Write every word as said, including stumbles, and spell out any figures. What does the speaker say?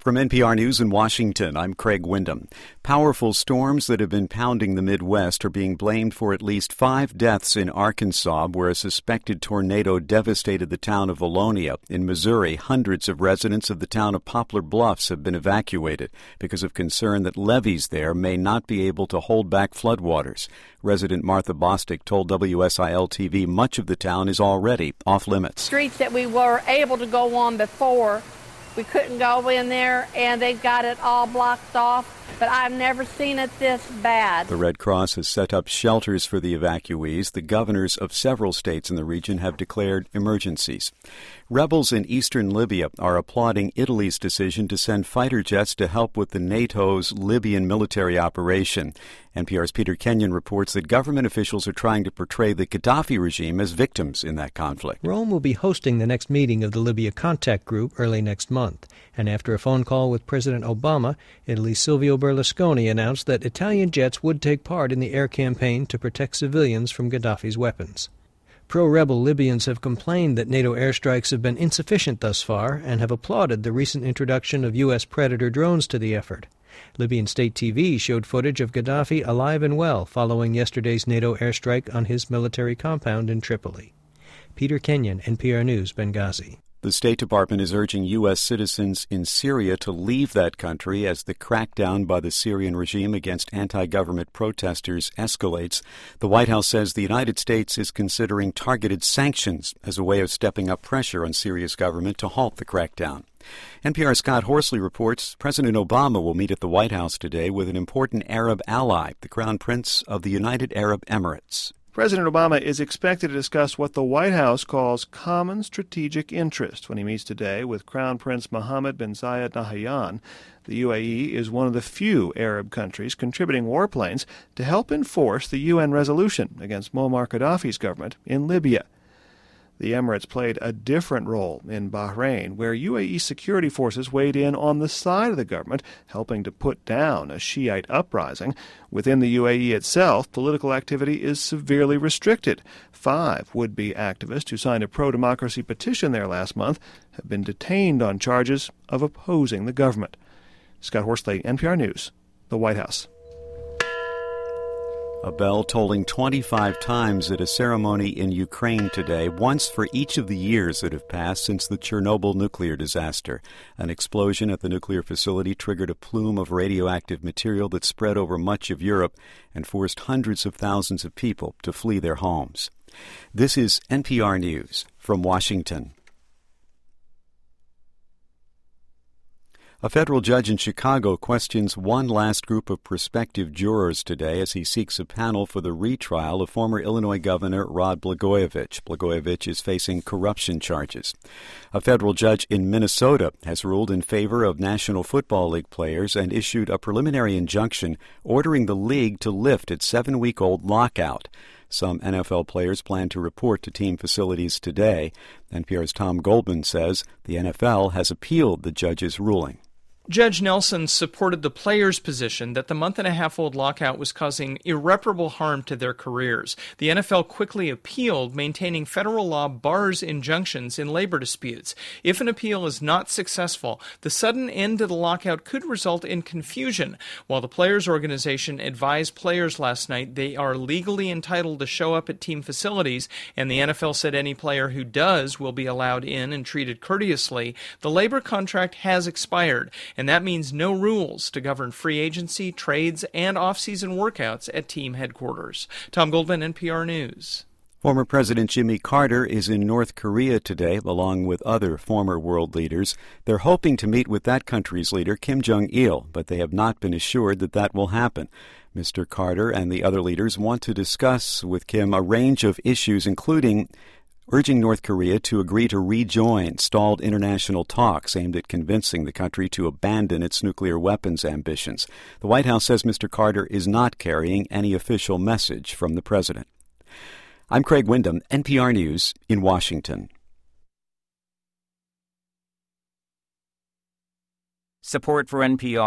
From N P R News in Washington, I'm Craig Windham. Powerful storms that have been pounding the Midwest are being blamed for at least five deaths in Arkansas, where a suspected tornado devastated the town of Valonia. In Missouri, hundreds of residents of the town of Poplar Bluffs have been evacuated because of concern that levees there may not be able to hold back floodwaters. Resident Martha Bostic told W S I L T V much of the town is already off limits. Streets that we were able to go on before, we couldn't go in there, and they've got it all blocked off. But I've never seen it this bad. The Red Cross has set up shelters for the evacuees. The governors of several states in the region have declared emergencies. Rebels in eastern Libya are applauding Italy's decision to send fighter jets to help with the NATO's Libyan military operation. N P R's Peter Kenyon reports that government officials are trying to portray the Gaddafi regime as victims in that conflict. Rome will be hosting the next meeting of the Libya Contact Group early next month. And after a phone call with President Obama, Italy's Silvio Berlusconi announced that Italian jets would take part in the air campaign to protect civilians from Gaddafi's weapons. Pro-rebel Libyans have complained that NATO airstrikes have been insufficient thus far and have applauded the recent introduction of U S Predator drones to the effort. Libyan state T V showed footage of Gaddafi alive and well following yesterday's NATO airstrike on his military compound in Tripoli. Peter Kenyon, N P R News, Benghazi. The State Department is urging U S citizens in Syria to leave that country as the crackdown by the Syrian regime against anti-government protesters escalates. The White House says the United States is considering targeted sanctions as a way of stepping up pressure on Syria's government to halt the crackdown. N P R's Scott Horsley reports President Obama will meet at the White House today with an important Arab ally, the Crown Prince of the United Arab Emirates. President Obama is expected to discuss what the White House calls common strategic interest when he meets today with Crown Prince Mohammed bin Zayed Nahyan. The U A E is one of the few Arab countries contributing warplanes to help enforce the U N resolution against Muammar Gaddafi's government in Libya. The Emirates played a different role in Bahrain, where U A E security forces weighed in on the side of the government, helping to put down a Shiite uprising. Within the U A E itself, political activity is severely restricted. Five would-be activists who signed a pro-democracy petition there last month have been detained on charges of opposing the government. Scott Horsley, N P R News, the White House. A bell tolling twenty-five times at a ceremony in Ukraine today, once for each of the years that have passed since the Chernobyl nuclear disaster. An explosion at the nuclear facility triggered a plume of radioactive material that spread over much of Europe and forced hundreds of thousands of people to flee their homes. This is N P R News from Washington. A federal judge in Chicago questions one last group of prospective jurors today as he seeks a panel for the retrial of former Illinois Governor Rod Blagojevich. Blagojevich is facing corruption charges. A federal judge in Minnesota has ruled in favor of National Football League players and issued a preliminary injunction ordering the league to lift its seven-week-old lockout. Some N F L players plan to report to team facilities today. N P R's Tom Goldman says the N F L has appealed the judge's ruling. Judge Nelson supported the players' position that the month-and-a-half-old lockout was causing irreparable harm to their careers. The N F L quickly appealed, maintaining federal law bars injunctions in labor disputes. If an appeal is not successful, the sudden end to the lockout could result in confusion. While the players' organization advised players last night they are legally entitled to show up at team facilities, and the N F L said any player who does will be allowed in and treated courteously, the labor contract has expired. And that means no rules to govern free agency, trades, and off-season workouts at team headquarters. Tom Goldman, N P R News. Former President Jimmy Carter is in North Korea today, along with other former world leaders. They're hoping to meet with that country's leader, Kim Jong-il, but they have not been assured that that will happen. Mister Carter and the other leaders want to discuss with Kim a range of issues, including urging North Korea to agree to rejoin stalled international talks aimed at convincing the country to abandon its nuclear weapons ambitions. The White House says Mister Carter is not carrying any official message from the president. I'm Craig Windham, N P R News in Washington. Support for N P R